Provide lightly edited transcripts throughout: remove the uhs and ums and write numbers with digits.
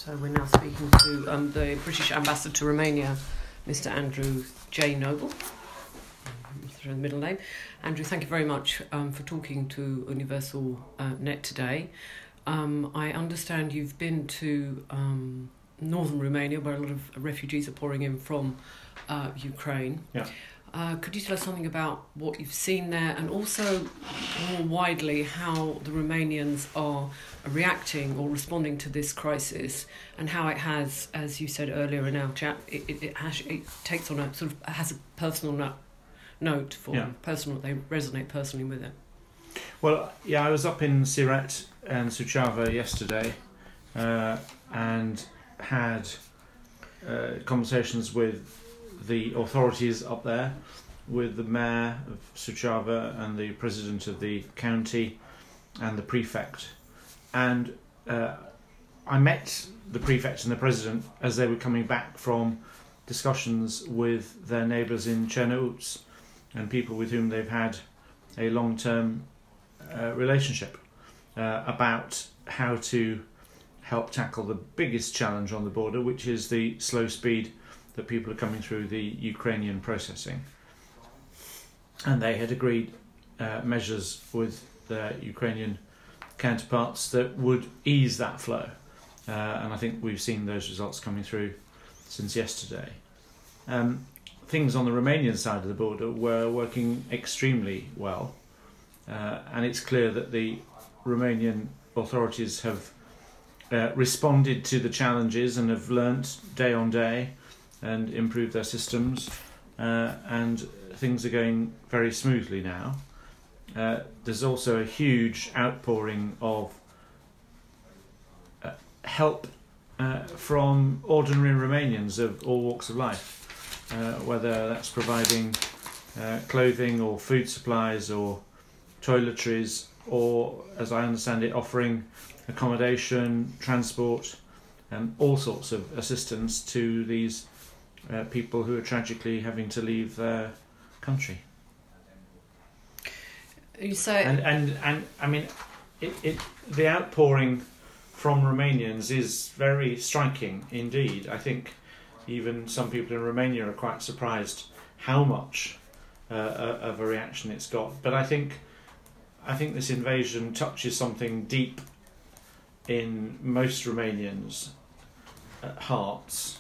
So we're now speaking to the British Ambassador to Romania, Mr. Andrew J. Noble. That's the middle name. Andrew, thank you very much for talking to Universal Net today. I understand you've been to northern Romania, where a lot of refugees are pouring in from Ukraine. Yeah. Could you tell us something about what you've seen there, and also more widely how the Romanians are reacting or responding to this crisis, and how it has, as you said earlier in our chat, it takes on a sort of has a personal note for them, personal. They resonate personally with it. Well, yeah, I was up in Siret and Suceava yesterday, and had conversations with the authorities up there, with the mayor of Suceava and the president of the county and the prefect. And I met the prefect and the president as they were coming back from discussions with their neighbours in Cernăuți and people with whom they've had a long-term relationship about how to help tackle the biggest challenge on the border, which is the slow speed that people are coming through the Ukrainian processing. And they had agreed measures with their Ukrainian counterparts that would ease that flow. And I think we've seen those results coming through since yesterday. Things on the Romanian side of the border were working extremely well. And it's clear that the Romanian authorities have responded to the challenges and have learnt day on day and improved their systems, and things are going very smoothly now. There's also a huge outpouring of help from ordinary Romanians of all walks of life, whether that's providing clothing or food supplies or toiletries, or, as I understand it, offering accommodation, transport, and all sorts of assistance to these people who are tragically having to leave their country. You say, and I mean, the outpouring from Romanians is very striking indeed. I think even some people in Romania are quite surprised how much of a reaction it's got. But I think this invasion touches something deep in most Romanians' hearts.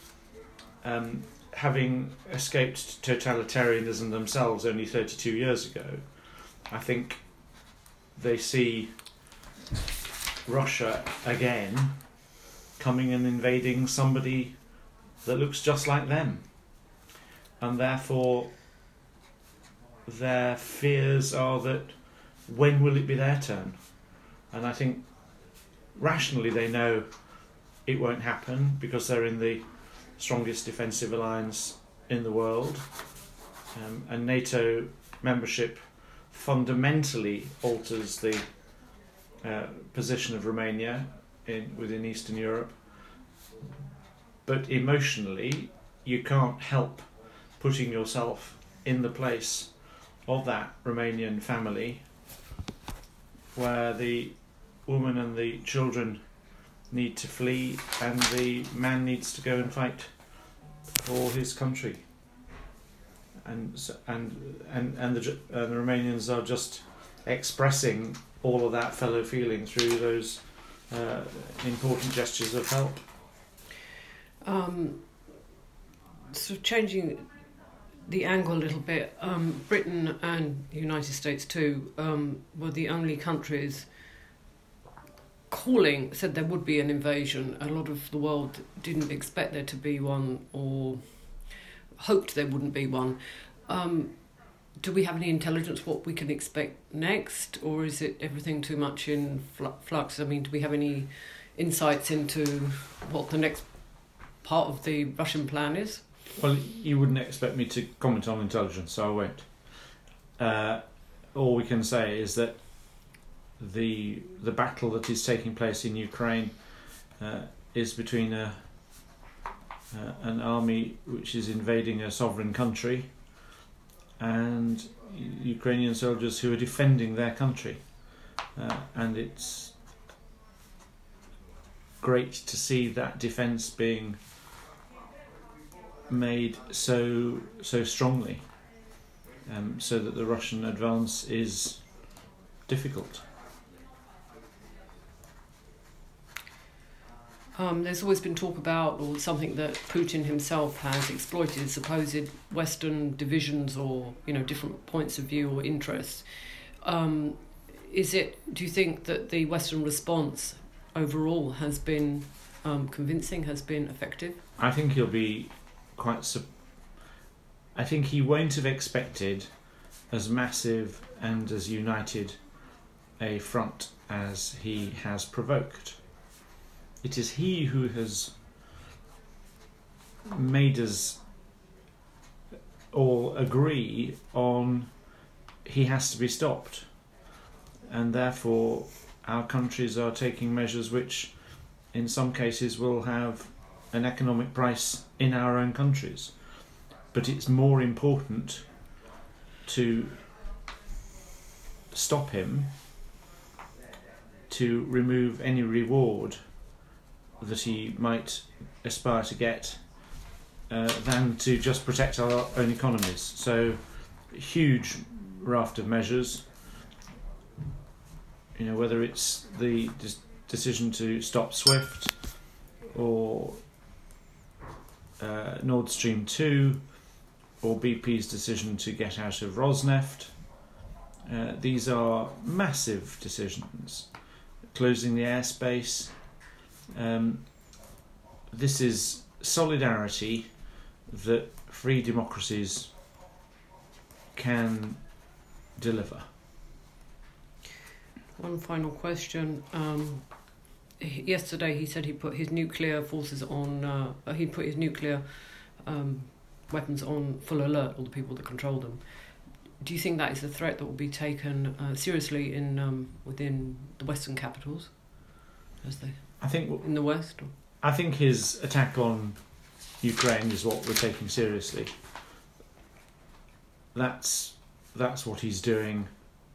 Having escaped totalitarianism themselves only 32 years ago, I think they see Russia again coming and invading somebody that looks just like them, and therefore their fears are that when will it be their turn? And I think rationally they know it won't happen because they're in the strongest defensive alliance in the world, and NATO membership fundamentally alters the position of Romania within Eastern Europe. But emotionally, you can't help putting yourself in the place of that Romanian family, where the woman and the children need to flee and the man needs to go and fight for his country. And the Romanians are just expressing all of that fellow feeling through those important gestures of help. Sort of changing the angle a little bit, Britain and the United States too were the only countries said there would be an invasion. A lot of the world didn't expect there to be one, or hoped there wouldn't be one. Do we have any intelligence what we can expect next, or is it everything too much in flux? I mean, do we have any insights into what the next part of the Russian plan is? Well, you wouldn't expect me to comment on intelligence, so I won't. All we can say is that the battle that is taking place in Ukraine is between an army which is invading a sovereign country and Ukrainian soldiers who are defending their country, and it's great to see that defence being made so strongly, so that the Russian advance is difficult. There's always been talk about, or something that Putin himself has exploited, supposed Western divisions or different points of view or interests. Do you think that the Western response overall has been convincing, has been effective? I think he'll be I think he won't have expected as massive and as united a front as he has provoked. It is he who has made us all agree on he has to be stopped, and therefore our countries are taking measures which in some cases will have an economic price in our own countries. But it's more important to stop him, to remove any reward that he might aspire to get, than to just protect our own economies. So, a huge raft of measures. Whether it's the decision to stop SWIFT or Nord Stream 2 or BP's decision to get out of Rosneft. These are massive decisions. Closing the airspace. This is solidarity that free democracies can deliver. One final question. Yesterday he said he put his nuclear forces on, he put his nuclear weapons on full alert, all the people that control them. Do you think that is a threat that will be taken seriously within the Western capitals, I think in the West? I think his attack on Ukraine is what we're taking seriously. That's what he's doing.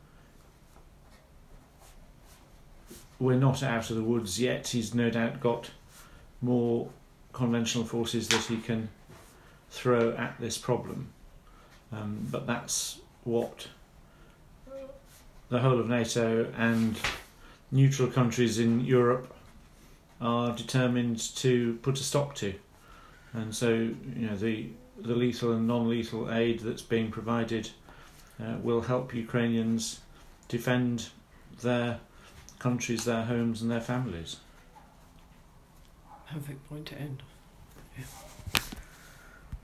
We're not out of the woods yet. He's no doubt got more conventional forces that he can throw at this problem. But that's what the whole of NATO and neutral countries in Europe are determined to put a stop to. And so, the lethal and non-lethal aid that's being provided will help Ukrainians defend their countries, their homes and their families. Perfect point to end.